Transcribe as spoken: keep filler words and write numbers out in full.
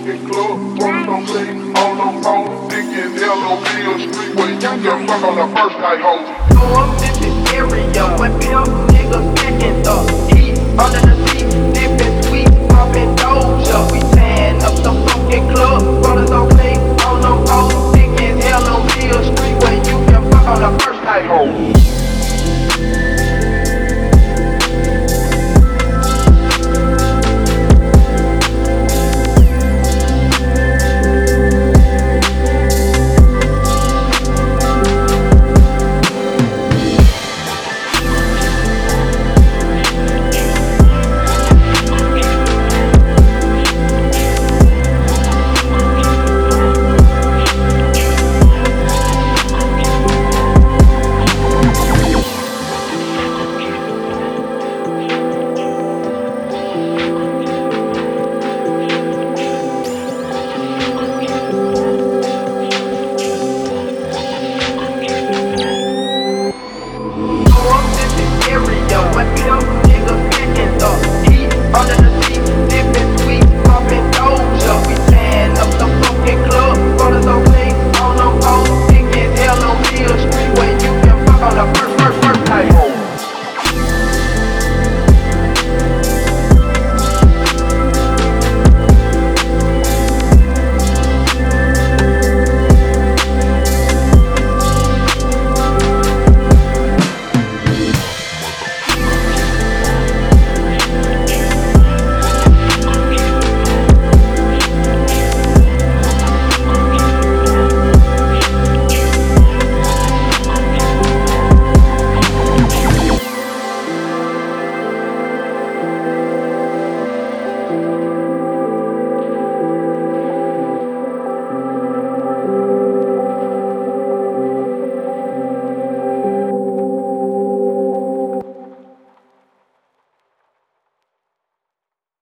fucking club. Walk some play on them hoes. Dick in L O B street where you can fuck on the first night hoes. Go up in this area when pimp niggas picking up heat under the seat, dipping sweet, popping doja. We tan up the fucking club. Rollers on play on them hoes. Dick in L O B street where you can fuck on the first night hoes.